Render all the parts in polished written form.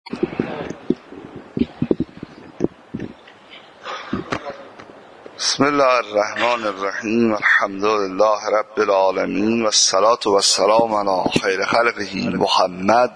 بسم الله الرحمن الرحیم. الحمد لله رب العالمین و الصلاة و السلام علی خیر خلقه محمد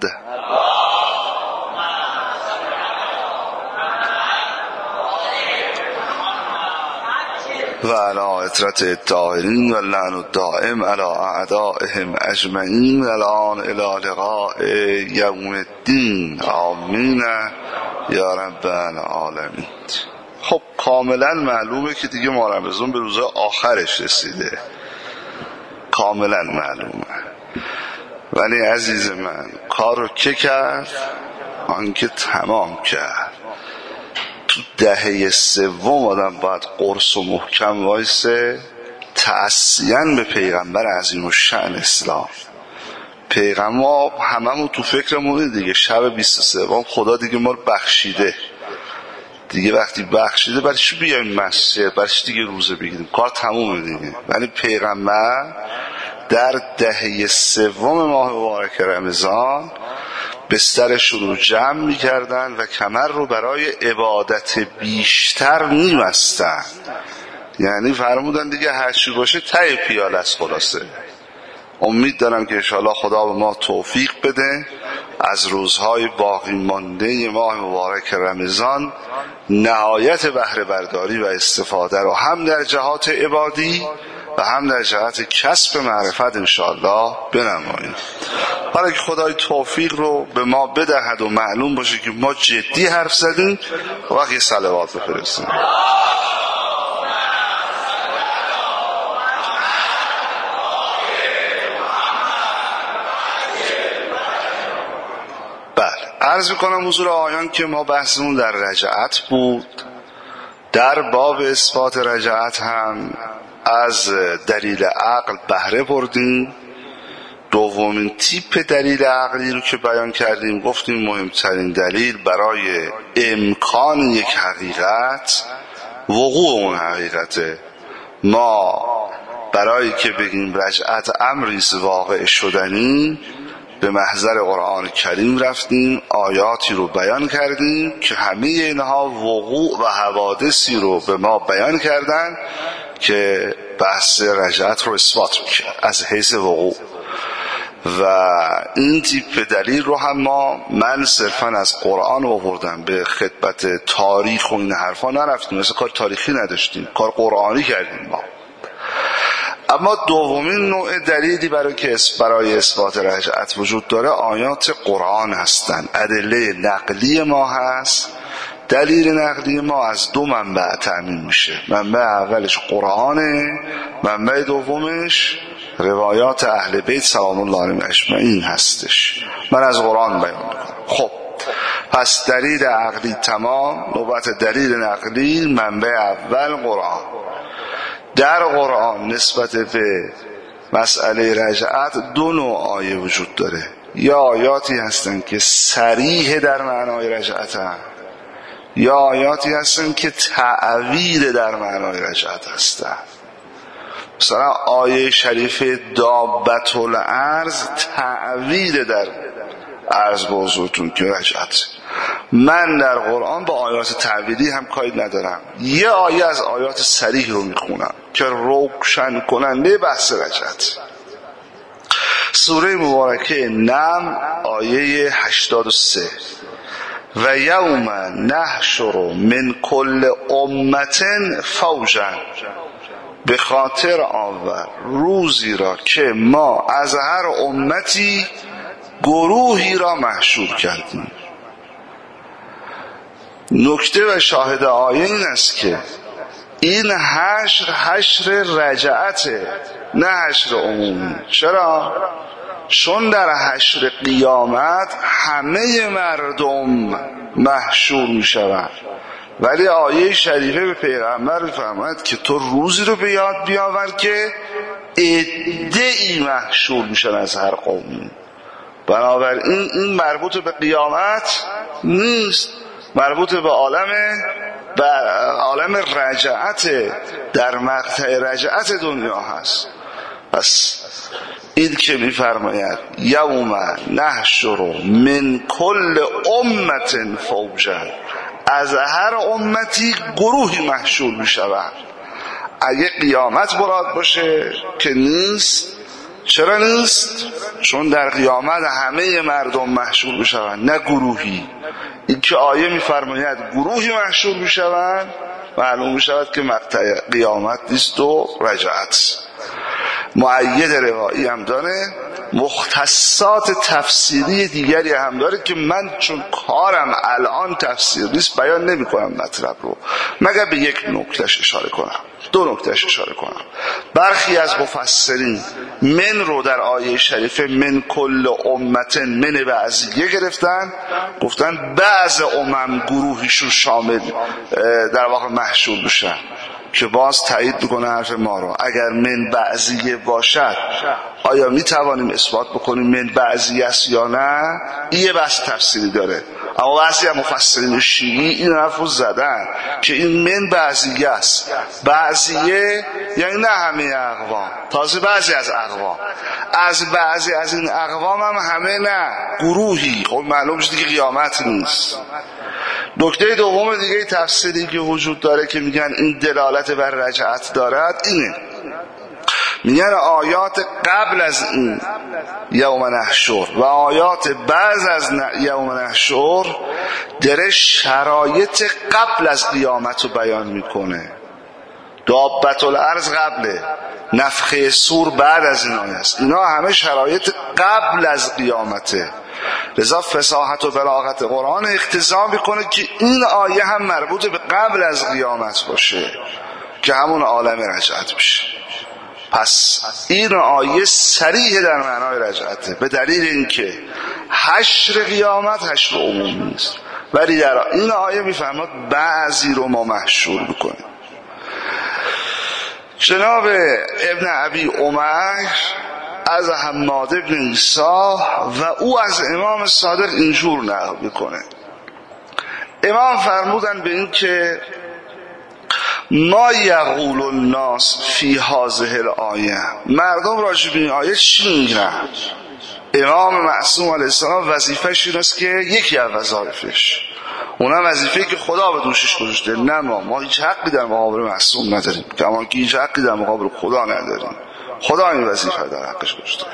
و علی عترة الطاهرین و اللعن الدائم علی اعدائهم اجمعین و الان الی لقاء یوم الدین. آمین یا رب العالمین. خب کاملا معلومه که دیگه ماه رمضان به روز آخرش رسیده، کاملا معلومه. ولی عزیز من کار رو که کرد؟ آنکه تمام کرد. تو دهه سوم آدم باید قرص و محکم وایسه تأسیاً به پیغمبر عظیم الشأن اسلام. پیغمبر هممون تو فکرمونه دیگه، شب 23 خدا دیگه ما رو بخشیده دیگه، وقتی بخشیده برای چی بیایم مسجد، برای چی دیگه روزه بگیریم، کار تمومه دیگه. ولی پیغمبر در دهه سوم ماه مبارک رمضان بسترشون رو جمع میکردن و کمر رو برای عبادت بیشتر می‌بستن. یعنی فرمودن دیگه هرچی باشه ته پیاله است. خلاصه امید دارم که انشاءالله خدا به ما توفیق بده از روزهای باقی مانده ماه مبارک رمضان نهایت بهره برداری و استفاده رو هم در جهات عبادی و هم در جهت کسب معرفت انشاءالله بنماییم. حالا که خدای توفیق رو به ما بدهد و معلوم باشه که ما جدی حرف زدیم، وقتی صلوات بفرستیم. عرض میکنم حضور آقایان که ما بحثمون در رجعت بود. در باب اثبات رجعت هم از دلیل عقل بهره بردیم. دومین تیپ دلیل عقلی رو که بیان کردیم گفتیم مهمترین دلیل برای امکان یک حقیقت وقوع اون حقیقته. ما برای که بگیم رجعت امریست واقع شدنی به محضر قرآن کریم رفتیم، آیاتی رو بیان کردیم که همه اینها وقوع و حوادثی رو به ما بیان کردن که بحث رجعت رو اثبات میکنه از حیث وقوع. و این تیپ دلیل رو هم من صرفا از قرآن آوردم، به خدمت تاریخ و این حرفا نرفتیم، مثل کار تاریخی نداشتیم، کار قرآنی کردیم ما. اما دومین نوع دلیلی برای اثبات رجعت وجود داره آیات قرآن هستند. ادله نقلی ما هست. دلیل نقلی ما از دو منبع تامین میشه. منبع اولش قرآنه، منبع دومش روایات اهل بیت سلام الله علیهم اجمعین هستش. من از قرآن بیان میکنم. خب پس دلیل عقلی تمام. نوبت دلیل نقلی. منبع اول قرآن. در قرآن نسبت به مسئله رجعت دو نوع آیه وجود داره. یا آیاتی هستن که صریح در معنای رجعت هستن، یا آیاتی هستن که تعویل در معنای رجعت هستن. مثلا آیه شریف دابت الارض تعویل در عرض بازوتون که رجعت. من در قرآن با آیات تعویلی هم کاری ندارم. یه آیه از آیات صریح رو میخونم که روشن کننده بحث رجعت. سوره مبارکه نم آیه 83 و یوم نحشر من کل امت فوجا، به خاطر آور روزی را که ما از هر امتی گروهی را محشور کردیم. نکته و شاهد آیه این است که این حشر رجعته، نه حشر عمومی. چرا؟ چون در حشر قیامت همه مردم محشور می شوند، ولی آیه شریفه به پیغمبر می‌فرماید که تو روزی رو به یاد بیاور که عده‌ای محشور میشن از هر قومی. بنابراین این مربوط به قیامت نیست، مربوط به عالم رجعت، در مقطع رجعت دنیا هست. پس این که میفرماید یوم نحشر من کل امت فوجا، از هر امتی گروهی محشور میشوند. اگه قیامت مراد باشه که نیست. چرا نیست؟ چون در قیامت همه مردم محشور میشوند، نه گروهی. این که آیه میفرماید گروهی محشور میشوند، معلوم میشود که مقطع قیامت نیست و رجعت. مؤید روایی هم داره، مختصات تفسیری دیگری هم داره که من چون کارم الان تفسیر نیست بیان نمی کنم مطلب رو، مگر به یک نکتهش اشاره کنم، دو نکتهش اشاره کنم. برخی از مفسرین من رو در آیه شریفه من کل امت من بعضیه گرفتن، گفتن بعض گروهیشون شامل در واقع محشور بشن، که باز تایید میکنه حرف ما رو. اگر من بعضیه باشد آیا میتوانیم اثبات بکنیم من بعضیه است یا نه؟ این یه بحث تفسیری داره. اما بعضی از مفسرین شیعی این حرف رو زدن که این من بعضیه است. بعضیه یعنی نه همه اقوام، تازه بعضی از اقوام، از بعضی از این اقوام هم همه نه، گروهی. خب معلوم شد که قیامت نیست. نکته دوم دیگه تفسیری که وجود داره که میگن این دلالت بر رجعت دارد اینه، میگن آیات قبل از این یوم نحشر و آیات بعد از یوم نحشر در شرایط قبل از قیامت رو بیان میکنه. دابت الارض قبله، نفخه صور بعد از این آیه است. اینا همه شرایط قبل از قیامته. لذا فصاحت و بلاغت قرآن اقتضا میکنه که این آیه هم مربوط به قبل از قیامت باشه که همون عالم رجعت بشه. پس این آیه صریح در معنای رجعته، به دلیل اینکه حشر قیامت حشر عمومی نیست، ولی در این آیه میفهمد بعضی رو ما محشور بکنیم. جناب ابن ابی عمر از حماد ابن عیسی و او از امام صادق اینجور نقل میکنه. امام فرمودن به این که ما یقول الناس فی هذه الآیه، مردم راجع به این آیه چی میگن؟ امام معصوم علیه السلام وظیفه‌ش این است که یکی از وظایفش، اونم وظیفه‌ای که خدا به دوشش گذاشته، نه ما هیچ حقی در مقابل معصوم نداریم، کما که هیچ حقی در مقابل خدا نداریم. خدا این وظیفه در حقش گذاشته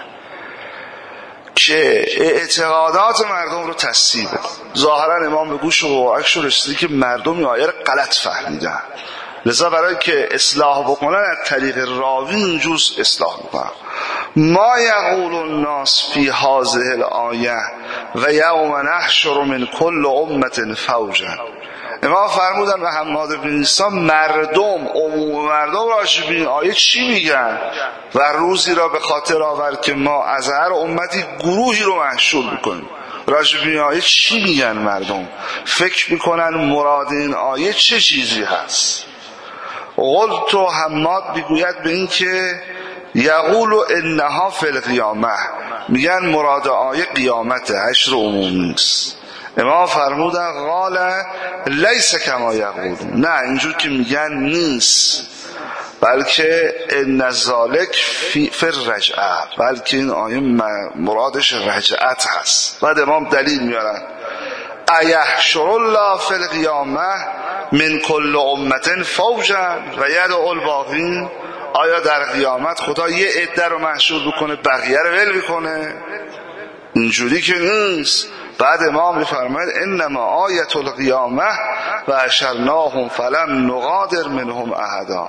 که اعتقادات مردم رو تصحیح بکنه. ظاهرا امام به گوش و عکس رسیده که مردم این آیه رو غلط فهمیدن، لذا برای که اصلاح بکنن از طریق راوی اینجور اصلاح میکنن. ما یقول الناس فی هذه الآیه و یوم نحشر من کل امت فوجا. امام فرمودن به حماد بن عیسی مردم، عموم مردم راجع به این آیه چی میگن و روزی را به خاطر آور که ما از هر امتی گروهی رو محشور میکنیم. راجع به این آیه چی میگن مردم؟ فکر میکنن مراد این آیه چه چیزی هست؟ قلت و حماد بگوید به این که یقول انها فی القیامه، میگن مراد آیه قیامت، حشر عمومی نیست. امام فرمودن قال لیس کما یقولون، نه اینجور که میگن نیست، بلکه ان ذالک فی الرجعه، بلکه این آیه مرادش رجعت هست. بعد امام دلیل میارن ایحشر الله فی القیامه من کل امت فوجا و یدع الباقین، آیا در قیامت خدا یه عده رو محشور بکنه بقیه رو ول بکنه؟ اینجوری که نیست. بعد امام میفرماید انما آیت القیامه و حشرناهم فلم نغادر منهم احدا،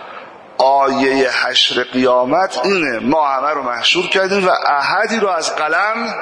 آیه حشر قیامت اینه ما همه رو محشور کردیم و احدی رو از قلم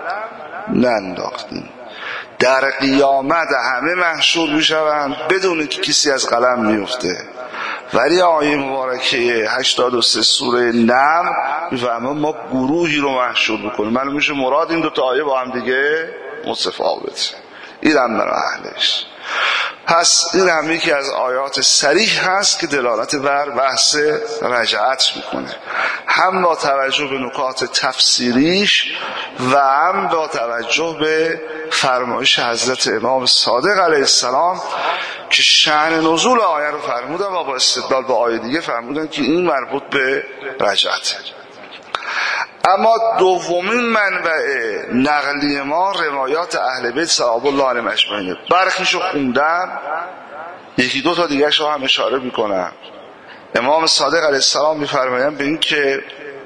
ننداختیم. در قیامت همه محشور میشوند بدون که کسی از قلم میفته. ولی آیه مبارکه 83 سوره نمل میفهمه ما گروهی رو محشور بکنیم. معلوم میشه مراد این دو تا آیه با هم دیگه متفاوته. اینم برای اهلش. پس این هم یکی از آیات صریح هست که دلالت بر بحث رجعت میکنه، هم با توجه به نکات تفسیریش و هم با توجه به فرمایش حضرت امام صادق علیه السلام که شأن نزول آیه رو فرمودن و با استدلال به آیه دیگه فرمودن که این مربوط به رجعت. اما دومین منبع نقلی ما روایات اهل بیت صلوات الله علیهم اجمعین. برخیشو خوندم، یکی دو تا دیگه شو هم اشاره میکنم. امام صادق علیه السلام میفرمایند به این که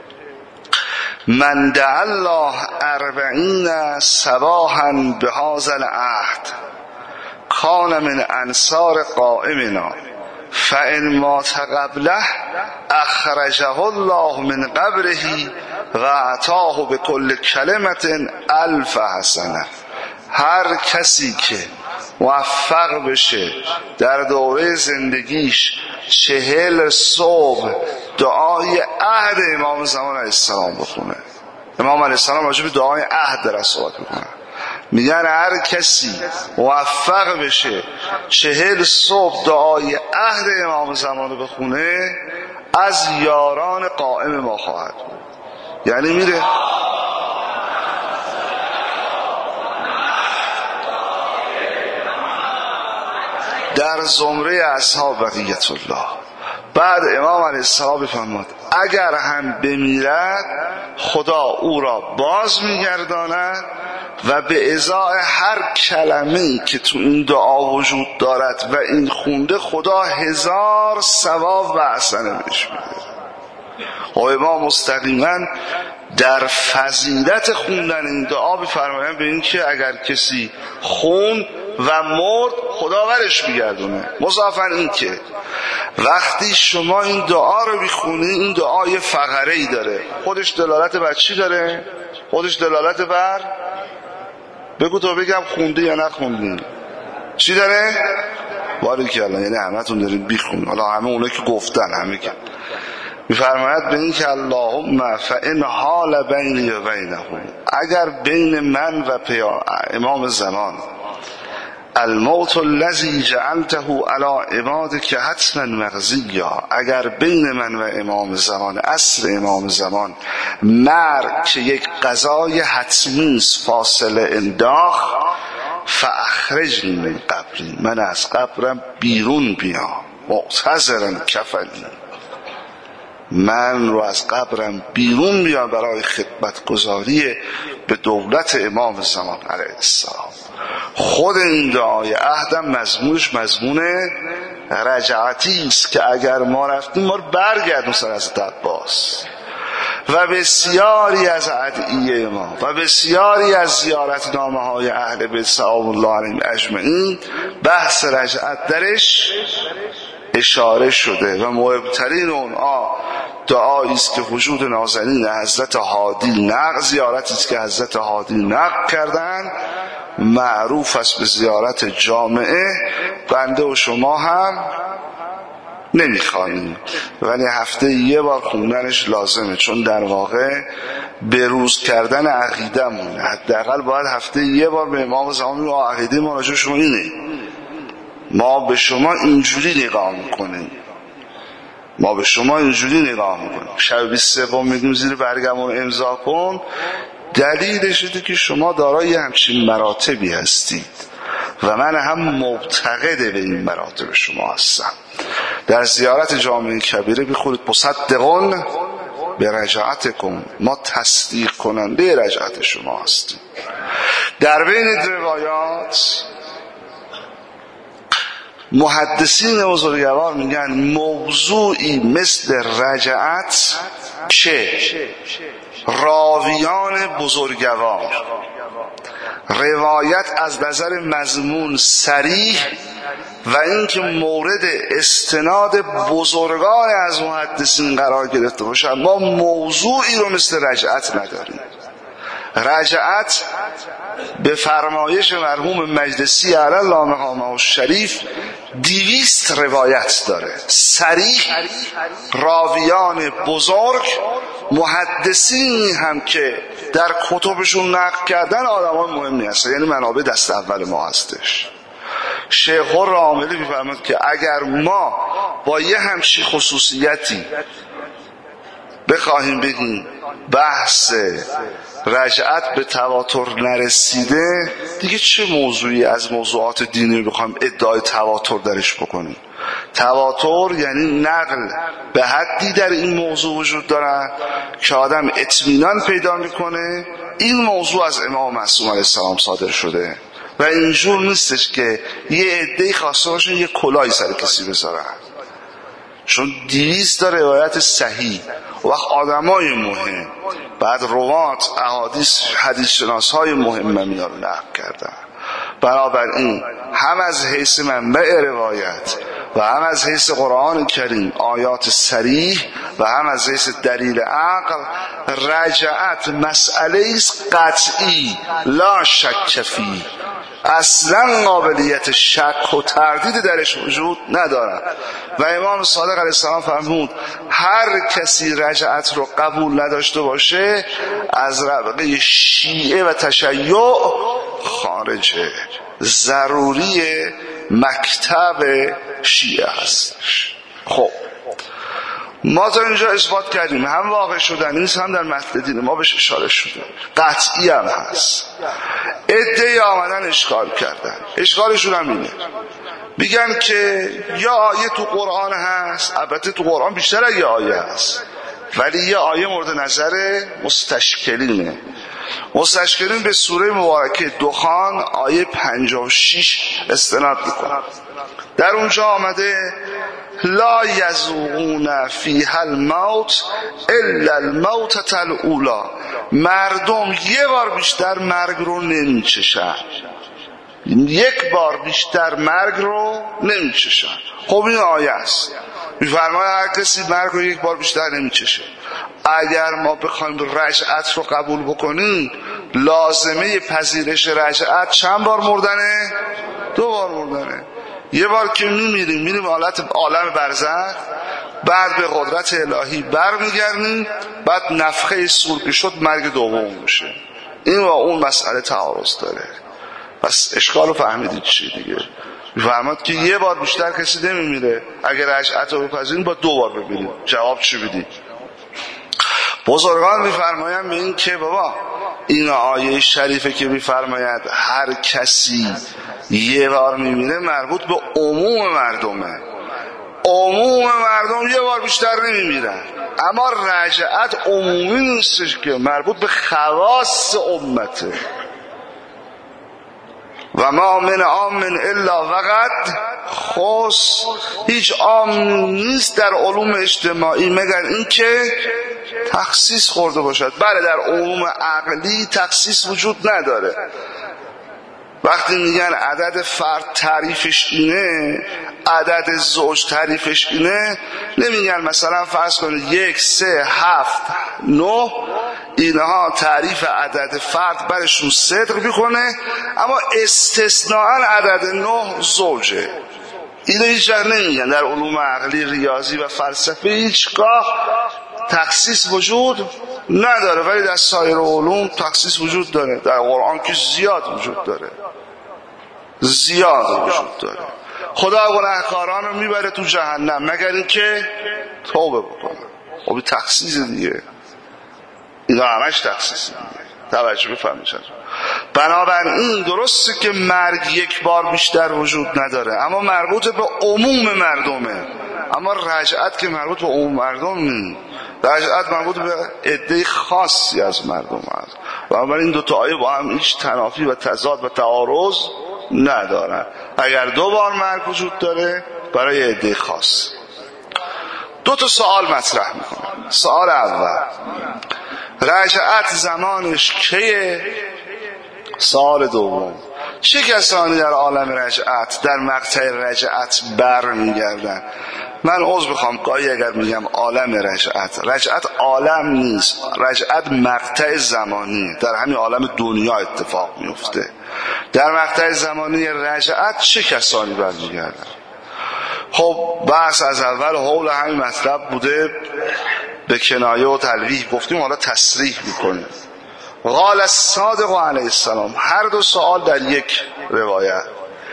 من دعا الله 40 صباحا بهذا العهد کان من انصار قائمنا فان مات قبله اخرجه الله من قبره و اعطاه بكل کلمه 1000 حسنه. هر کسی که موفق بشه در دوره زندگیش 40 صبح دعای عهد امام زمان علیه السلام بخونه. امام علیه السلام راجع به دعای عهد در صحبت میکنه، میگن هر کسی موفق بشه 40 صبح دعای عهد امام زمان رو بخونه از یاران قائم ما خواهد بود. یعنی میره در زمره اصحاب بقیت الله. بعد امام علیه السلام بفرماد اگر هم بمیرد خدا او را باز میگرداند و به ازای هر کلمه‌ای که تو این دعا وجود دارد و این خونده خدا 1000 ثواب و حسنه بهش میده. و امام مستقیما در فضیلت خوندن این دعا بفرمایند به این که اگر کسی خون و مرد خدا ورش میگردونه. مضافاً این که وقتی شما این دعا رو بخونی، این دعا یه فقره‌ای داره، خودش دلالت بر چی داره؟ خودش دلالت بر بگو تو بگم خوندی یا نخوندی چی داره؟ باریکالله، یعنی همتون دارین بیخون. حالا همه اونا که گفتن همه که میفرماید به این که اللهم فان حال بینی و بینهم، اگر بین من و امام زمان الموت الذی جعلته علی عبادک حتما مقضیا، اگر بین من و امام زمان عصر امام زمان مرگ که یک قضای حتمی است فاصله انداخت فاخرجنی من قبری، من از قبرم بیرون بیام، معتذرا کفنی، من رو از قبرم بیرون بیام برای خدمتگزاری به دولت امام زمان علیه السلام. خود این دعای عهدم مضمونش مضمون رجعتی است که اگر ما رفتیم ما رو برگردون سر از عباس و بسیاری از ادعیه ما و بسیاری از زیارت نامه های اهل بیت سلام الله علیهم اجمعین بحث رجعت درش اشاره شده و مهمترین اون دعایی است که وجود نازنین حضرت هادی نقل، زیارتی است که حضرت هادی نقل کردن، معروف است به زیارت جامعه. بنده و شما هم نمیخوانیم ولی هفته یه بار خوندنش لازمه، چون در واقع بروز کردن عقیدمونه. حداقل باید هفته یه بار به امام زمان و عقیده ما راجع شما اینه، ما به شما اینجوری نگاه میکنیم، ما به شما اینجوری نگاه میکنیم. شب 23 میگیم زیر برگمون امضا کن، دلیلش اینه که شما دارای همچین مراتبی هستید و من هم معتقد به این مراتب شما هستم. در زیارت جامع کبیره بخورید مصدقون به رجعتکم، ما تصدیق کننده رجعت شما هستیم. در بین روایات محدثین بزرگوار میگن موضوعی مثل رجعت که راویان بزرگوار روایت از نظر مضمون صریح و اینکه مورد استناد بزرگان از محدثین قرار گرفته باشن، ما موضوعی رو مثل رجعت نداریم. رجعت به فرمایش مرحوم مجلسی علی الله مقامه الشریف 200 روایت داره صریح، راویان بزرگ محدثینی هم که در کتبشون نقل کردن آدمان مهمی هستن، یعنی منابع دست اول ما هستش. شیخ راملی میفرماد که اگر ما با یه همچین خصوصیتی بخواهیم بگیم بحث رجعت به تواتر نرسیده، دیگه چه موضوعی از موضوعات دینی بخوام ادعای تواتر درش بکنیم؟ تواتر یعنی نقل به حدی در این موضوع وجود دارد که آدم اطمینان پیدا میکنه این موضوع از امام معصوم علیه السلام صادر شده و اینجور نیستش که یه عده‌ای خواسته باشن یه کلاهی سر کسی بذارن. چون 200 تا روایت صحیح وقت آدمای مهم بعد روات احادیث حدیث شناس های مهم اینا رو نقل کردن. بنابراین هم از حیث منبع روایت و هم از حیث قرآن کریم آیات صریح و هم از حیث دلیل عقل، رجعت مسئله است قطعی لا شک فیه، اصلا قابلیت شک و تردید درش وجود ندارد. و امام صادق علیه السلام فرمود هر کسی رجعت رو قبول نداشته باشه از ربقه شیعه و تشیع خارجه، ضروری مکتب شیعه هستش. خب ما تا اینجا اثبات کردیم هم واقع شدن نیست هم در متن دین ما بهش اشاره شده، قطعی هم هست. عده‌ای آمدن اشکال کردن، اشکالشون هم اینه میگن که یا آیه تو قرآن هست، البته تو قرآن بیشتر از یه آیه هست، ولی یه آیه مورد نظر مستشکلینه. مستشکلین به سوره مبارکه دخان آیه 56 استناد میکنن. در اونجا آمده لا یذوقون فیها الموت الا الموتة الاولی، مردم یه بار بیشتر مرگ رو نمیچشن، یک بار بیشتر مرگ رو نمیچشن. خب این آیه است میفرماید هر کسی مرگ رو یک بار بیشتر نمیچشه. اگر ما بخوایم رجعت رو قبول بکنیم لازمه پذیرش رجعت چند بار مردنه؟ 2 بار مردنه. یه بار که میریم حالت عالم برزخ، بعد به قدرت الهی برمیگردیم، بعد نفخه صور که شد مرگ دوم میشه. این و اون مسئله تعارض داره. پس اشکال رو فهمیدید چی دیگه؟ میفهمد که یه بار بیشتر کسی نمیمیره، اگر رجعت رو بپذیریم با 2 بار ببینیم. جواب چی بدید؟ بزرگان میفرمایند به این که بابا این آیه شریفه که میفرماید هر کسی یه بار میمیره مربوط به عموم مردمه. عموم مردم یه بار بیشتر نمیمیرن، اما رجعت عمومی نیستش که مربوط به خواص امته. و ما من عام الا وقد خص، هیچ عام نیست در علوم اجتماعی مگر اینکه تخصیص خورده باشد. بله در علوم عقلی تخصیص وجود نداره. وقتی میگن عدد فرد تعریفش اینه، عدد زوج تعریفش اینه، نمیگن مثلا فرض کنید 1 3 7 9 اینها تعریف عدد فرد برشون صدق میکنه، اما استثناء عدد 9 زوجه. اینو هیچ وقت نمیگن. در علوم عقلی ریاضی و فلسفه هیچگاه تخصیص وجود نداره، ولی در سایر علوم تخصیص وجود داره. در قرآن که زیاد وجود داره، زیاد وجود داره. خدا گناهکاران رو میبره تو جهنم مگر اینکه توبه بکنه. خب تخصیص دیگه، اینا همش تخصیص دیگه. توجه بفرمایید. بنابراین درسته که مرگ یک بار بیشتر وجود نداره، اما مربوط به عموم مردمه. اما رجعت که مربوط به عموم مردم نیست، رجعت مربوط به عده خاصی از مردم است. بنابراین 2 تا آیه با هم هیچ تنافی و تضاد و تعارض ندارن. اگر 2 بار مرگ وجود داره برای عده خاص. 2 تا سوال مطرح میکنم. سوال اول، رجعت زمانش کیه؟ سوال دوم، چه کسانی در عالم رجعت در مقطع رجعت برمیگردن؟ من عذر بخوام گاهی اگر میگم عالم رجعت عالم نیست، رجعت مقطع زمانی در همین عالم دنیا اتفاق میفته. در مقطع زمانی رجعت چه کسانی برمیگردن؟ خب بحث از اول حول همین مطلب بوده، به کنایه و تلویح گفتیم، حالا تصریح میکنیم. قال الصادق علیه السلام، هر 2 سوال در یک روایت،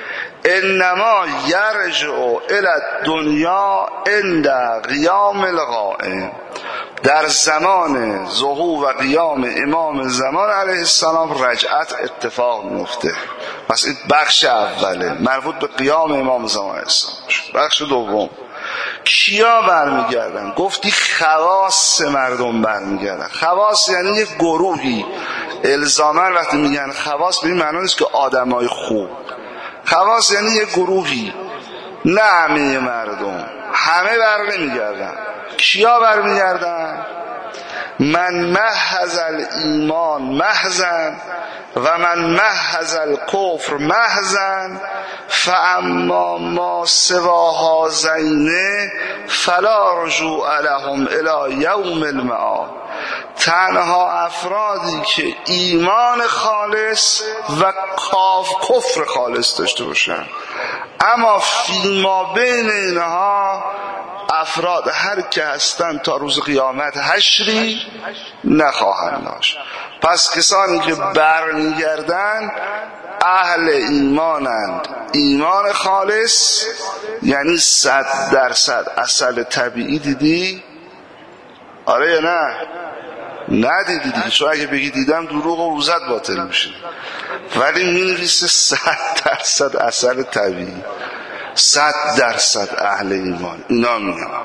انما یرجع الی الدنیا عند قیام القائم، در زمان ظهور و قیام امام زمان علیه السلام رجعت اتفاق میفته. پس این بخش اوله مربوط به قیام امام زمان علیه السلام. بخش دوم کیا برمیگردن؟ گفتی خواص مردم برمیگردن. خواص یعنی یک گروهی. الزاما وقتی میگن خواص به این معنی نیست که آدمای خوب. خواص یعنی یک گروهی، نه همه مردم. همه برمیگردن. کیا برمیگردن؟ من محض الایمان محضن و من محض الکفر محضن فاما ما سوا هذین فلا رجوع لهم الی یوم المعاد. تنها افرادی که ایمان خالص و کفر خالص داشته باشن، اما فیما بین اینها افراد هر که هستند تا روز قیامت حشری نخواهند داشت. پس کسانی که برمیگردن اهل ایمانند، ایمان خالص، یعنی 100% عسل طبیعی. دیدی؟ آره یا نه؟ ندیدی دیگه، چون اگه بگی دیدم دروغ و روزت باطل میشه. ولی می‌نویسه 100% عسل طبیعی، 100% اهل ایمان، اینا میان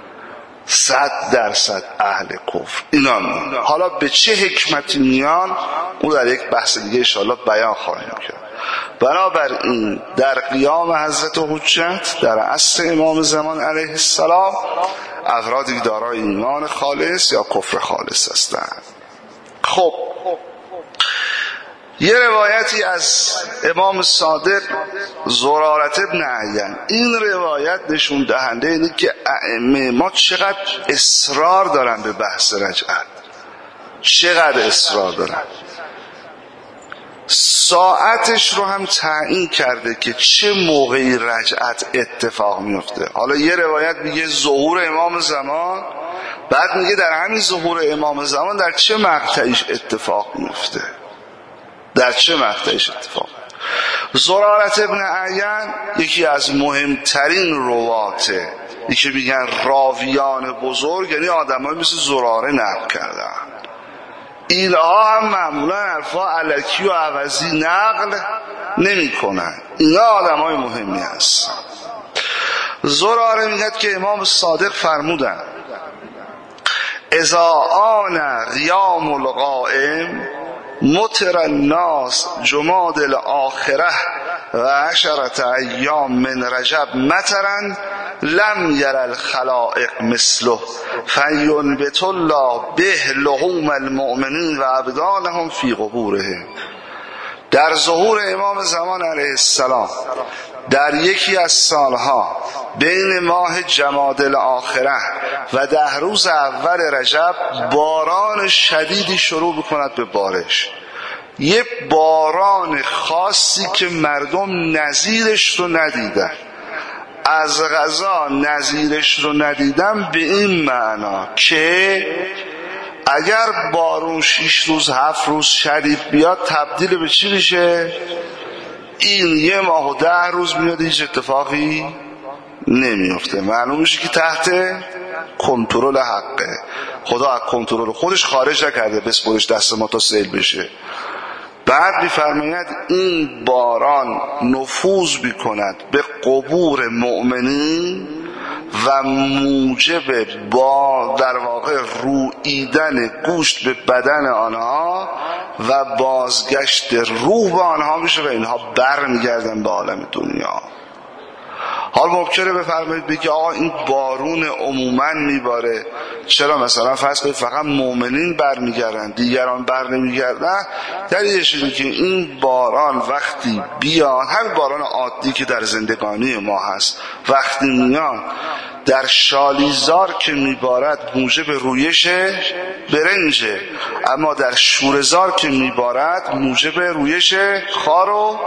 100% اهل کفر، اینا میان. حالا به چه حکمتی میان اون در یک بحث دیگه انشاءالله بیان خواهیم کرد. بنابراین در قیام حضرت حجت در عصر امام زمان علیه السلام افرادی دارای ایمان خالص یا کفر خالص هستند. خب یه روایتی از امام صادق زرارت ابن عیان، این روایت نشون دهنده اینه که ائمه ما چقدر اصرار دارن به بحث رجعت، چقدر اصرار دارن. ساعتش رو هم تعیین کرده که چه موقعی رجعت اتفاق میفته. حالا یه روایت میگه ظهور امام زمان، بعد میگه در همین ظهور امام زمان در چه مقطعیش اتفاق میفته، در چه مقطعیش اتفاق. زرارت ابن عیان یکی از مهمترین رواته، یکی میگن راویان بزرگ، یعنی آدمای مثل زراره نقل کردن. اینها هم معمولا حرفا الکی و عوضی نقل نمی کنن. اینا آدمای مهمی هستن. زراره میگه که امام صادق فرمودن اذا آن قیام القائم مطر الناس جماد الاخره و 10 ایام من رجب مطرا لم یر الخلائق مثله فینبت الله به لحوم المؤمنین و ابدانهم فی قبورهم. در ظهور امام زمان علیه السلام در یکی از سالها بین ماه جمادی الاخره و 10 روز اول رجب باران شدیدی شروع بکند به بارش، یه باران خاصی که مردم نظیرش رو ندیدن. از قضا نظیرش رو ندیدن به این معنا که اگر بارون 6 روز 7 روز شدید بیاد تبدیل به چی میشه؟ این 1 ماه و 10 روز میاد هیچ اتفاقی نمیفته. معلوم میشه که تحت کنترل حقه. خدا از کنترل خودش خارج نکرده بسپرش دست ما تا سیل بشه. بعد می‌فرماید این باران نفوذ می‌کند به قبور مؤمنین و موجب با در واقع رویدن گوشت به بدن آنها و بازگشت روح به آنها میشه و اینها برمیگردن به عالم دنیا. حال ممکنه بفرمایید بگی آقا این بارون عموماً میباره، چرا مثلا فرض کنید فقط مؤمنین برمیگردن دیگران بر نمیگردن؟ دلیلش اینه که این باران وقتی بیان، همین باران عادی که در زندگانی ما هست، وقتی میان در شالیزار که میبارد موجب رویش برنجه، اما در شورزار که میبارد موجب رویش خار و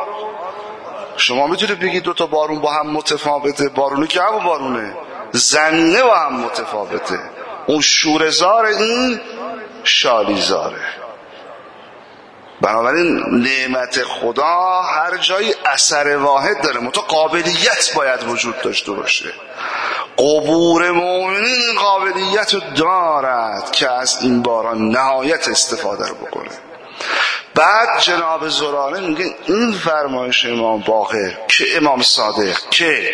شما میتونید بگید 2 تا بارون با هم متفاوته، بارونه که همون بارونه، زمینه با هم متفاوته، اون شورزار این شالیزاره. بنابراین نعمت خدا هر جایی اثر واحد داره، منتها قابلیت باید وجود داشته باشه. قبور مؤمنین قابلیت رو دارد که از این باران نهایت استفاده رو بکنه. بعد جناب زراره میگه این فرمایش امام باقر که امام صادق که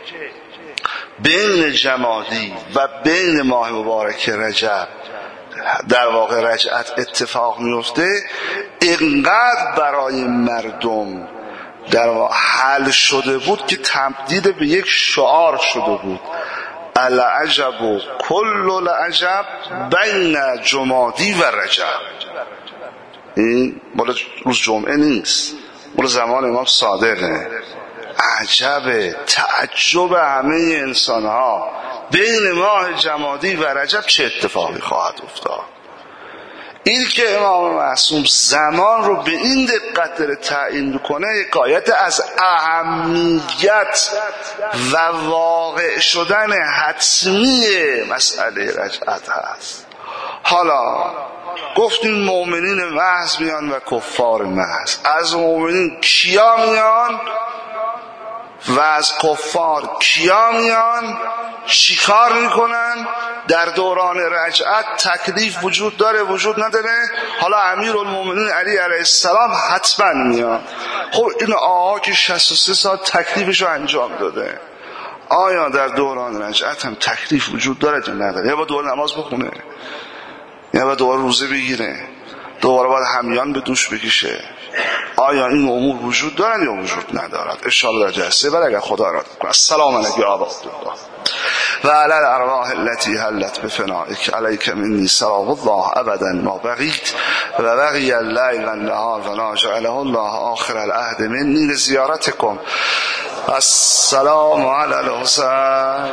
بین جمادی و بین ماه مبارک رجب در واقع رجعت اتفاق میفته، اینقدر برای مردم در واقع حل شده بود که تبدیل به یک شعار شده بود: العجب و کل العجب بین جمادی و رجب. این مال روز جمعه نیست، مال زمان امام صادقه. عجب، تعجب همه انسان ها بین ماه جمادی و رجب چه اتفاقی خواهد افتاد. این که امام معصوم زمان رو به این دقت داره تعیین میکنه، حکایت از اهمیت و واقع شدن حتمی مسئله رجعت هست. حالا گفتیم مؤمنین محض میان و کفار محض. از مؤمنین کیا میان و از کفار کیا میان؟ چیکار میکنن؟ در دوران رجعت تکلیف وجود داره وجود نداره؟ حالا امیرالمومنین علی علیه السلام حتما میان. خب این آقا که 63 سال تکلیفشو انجام داده، آیا در دوران رجعت هم تکلیف وجود داره یا نداره؟ یا با دوباره نماز بخونه، یا با دوباره روزه بگیره، دوباره باید همیان به دوش بکشه؟ آیا این امور وجود دارن یا وجود ندارد؟ انشاءالله در جلسه بعد اگر خدا را کنه. السلام علیکم یا ابا عبدالله و علی الارواح التي حلت بفنائک علیک منی سلام الله ابدا ما بقیت و بقی اللیل و النهار و لا جعله الله آخر العهد منی لزیارتکم. السلام علی الحسین.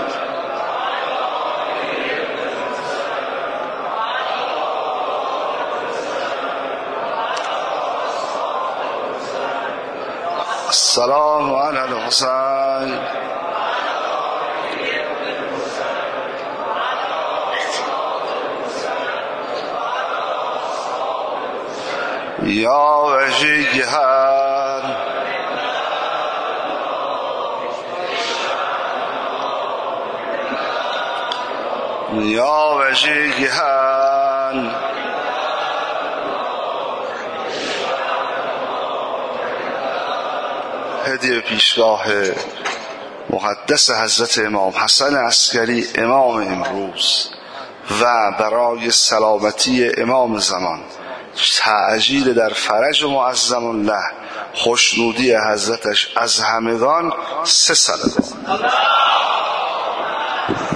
السلام علی الحسین. یا وجیهان یا وجیهان هدیه پیشگاه مقدس حضرت امام حسن عسکری امام امروز و برای سلامتی امام زمان، تعجیل در فرج معظم الله، خوشنودی حضرتش از همگان 3 صلوات.